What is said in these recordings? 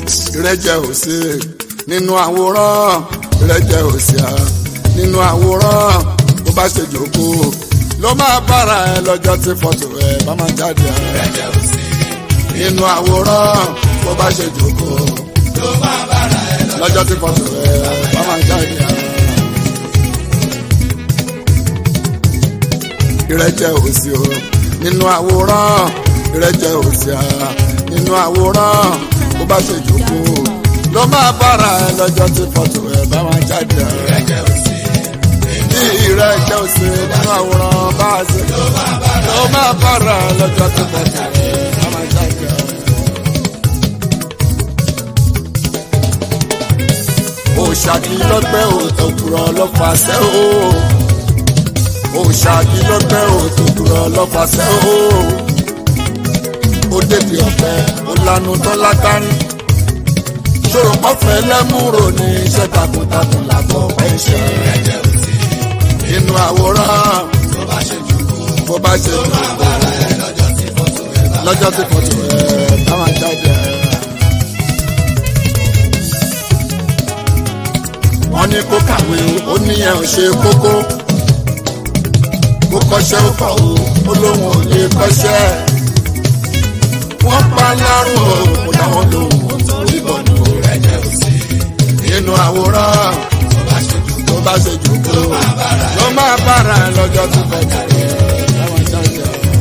ìrẹ́jẹ òsì nínú àwòrán ìrẹ́jẹ òsì nínú àwòrán bó bá ṣe jókòó ló máa bára ẹ lọ́jọ́ tí fọ́tò ẹ bá máa jáde. ìrẹ́jẹ òsì nínú àwòrán bó bá ṣe jókòó ló máa bára ẹ lọ́jọ́ tí fọ́tò ẹ bá máa jáde. ìrẹ́jẹ òsì o nínú àwòrán ìrẹ́jẹ òsì nínú àwòrán bó bá ṣe jókòó ló máa bára ẹ lọ́jọ́ tí fọ́tò ẹ bá máa jáde. ìrẹ́jẹ òsì ìrẹ́jẹ òsì nínú àwòrán bá a ṣe ló máa bára ẹ lọ́jọ́ tí fọ́tò ẹ bá máa jáde. òṣàkì lọ́gbẹ́ òtòkùrọ̀ lọ́fàṣẹ́ o òṣàkì lọ́gbẹ́ òtòkùrọ̀ lọ́fàṣẹ́ o ó débi ọ̀fẹ́ ó lanu tó lágbárí ṣòro pọ́fẹ́ lẹ́múrò ní iṣẹ́ takuntakun làbọ̀ ẹ̀ṣẹ̀ ìrẹ́jẹ òsì inú àwòrán tó bá ṣe jùlọ bó bá ṣe jù máa bára ẹ lọ́jọ́ tí fọ́tò ẹ bá lọ́jọ́ tí kò tó ẹ̀ táwọn jáde. wọ́n ní kó kàwé ó níyẹn ò ṣe kókó kó kọ́ṣẹ́ ó kọ̀ ó lóun ò lè kọ́ṣẹ́ wọ́n pa lárùn o kò dáwọn lóhùn ó torí bọ̀nù ìrẹ́jẹ òsì nínú àwòrán tó bá ṣe jùlọ tó bá ṣe jòkó ló máa bára ẹ lọ́jọ́ tó fẹ́ jáde táwọn jáde.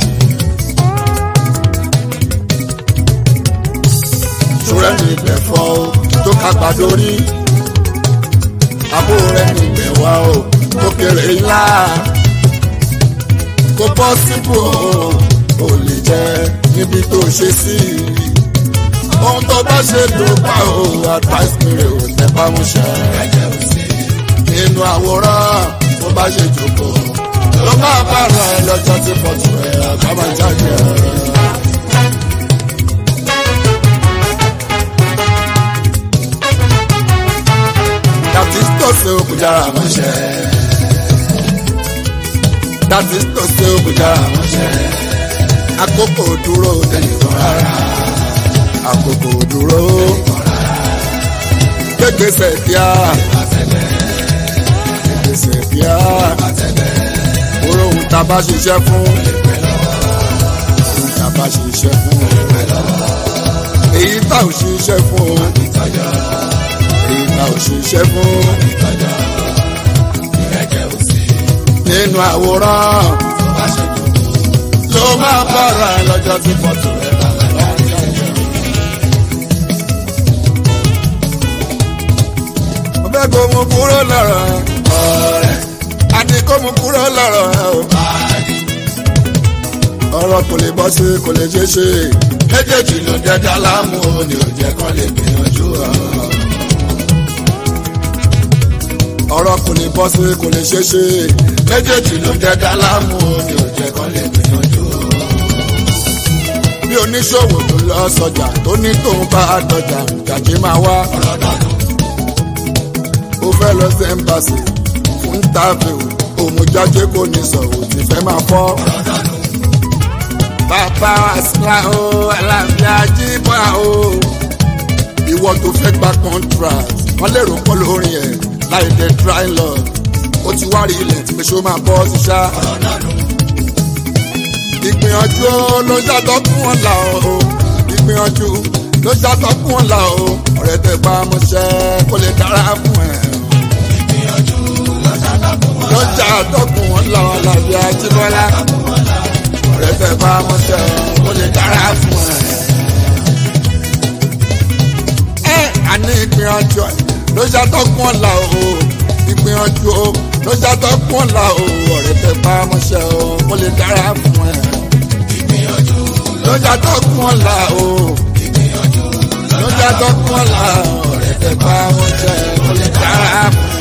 ṣùrẹ́ ní ibẹ̀ fọ́ o tó kápá dórí àbúrò rẹ̀ ní ibẹ̀ wá o tó kéré ńlá kó bọ́ síbò o lè jẹ́ níbi tó ṣe sí ohun tó bá ṣe ló bá o advice mi rè o tẹ́ bá mú ṣe. ìrẹ́jẹ òsì nínú àwòrán bó bá ṣe jókòó ló máa bára ẹ lọ́jọ́ tí fọ́tò ẹ̀ àgbà máa jáde. dàtí tó ṣe òkùnjára mọ́ṣẹ́ dàtí tó ṣe òkùnjára mọ́ṣẹ́ àkókò dúró tẹnìkan rárá àkókò dúró gbégbèsè kíá gbégbèsè kíá oròhùn tá a bá ṣiṣẹ́ fún ohun tá a bá ṣiṣẹ́ fún èyí tá ò ṣiṣẹ́ fún èyí tá ò ṣiṣẹ́ fún ìrẹ́jẹ òsì nínú àwòrán tó bá ṣe jùlọ ló máa bára ẹ lọ́jọ́ tí fọ́tò ẹ bá máa jáde. mo fẹ́ kó mú kúrò lọ́rọ̀ ẹ ọ̀rẹ́ àti kó mú kúrò lọ́rọ̀ ẹ o. báyìí ọ̀rọ̀ kò lè bọ́ sí kò lè ṣeé ṣe méjèèjì ló dẹ́dá láàmú o ní òjẹ́ kan lè gbìyànjú ọ̀rọ̀ kò lè bọ́ sí kò lè ṣeé ṣe méjèèjì ló dẹ́dá láàmú o ní òjẹ́ kan lè gbìyànjú bí oníṣòwò tó lọ sọjà tó ní tóun bá dọjà jàjì máa wá ọ̀rọ̀ dànù ó fẹ́ lọ sí ẹ́mbàsì fún tábìl òmùjáde kò ní sọ̀rọ̀ tí fẹ́ máa fọ́. ọ̀rọ̀ dànù bàbá àṣìlá o àlàáfíà jíbọ̀ o ìwọ tó fẹ́ gba contract wọ́n lérò pọ̀ lórí ẹ̀ láì dé dry lord ó ti wá rí ilẹ̀ tí pé ṣó máa bọ́ sí ṣá. ọ̀rọ̀ dànù ìgbìyànjú ló ṣàtọ́kùn wọn là o ìgbìyànjú ló ṣàtọ́kùn wọn là o ọ̀rẹ́ tẹ bá mọṣẹ́ kó lè dára fún ẹ. ìgbìyànjú lọ́jà tàkùn wọn ló ṣàtọ́kùn wọn là wọn làbí ajíbọ́lá ọ̀rẹ́ tẹ bá mọṣẹ́ kó lè dára fún ẹ. àní ìgbìyànjú ló ṣàtọ́kùn wọn là o ìgbìyànjú ló ṣàtọ́kùn wọn là o ọ̀rẹ́ tẹ bá mọṣẹ́ kó lè dára fún ẹ. ìgbìyànjú lọ́jà tó kún ọ̀ la o ìgbìyànjú lọ́jà tó kún ọ̀ la ọ̀rẹ́ tẹ bá wọn jẹ kó lè dára fún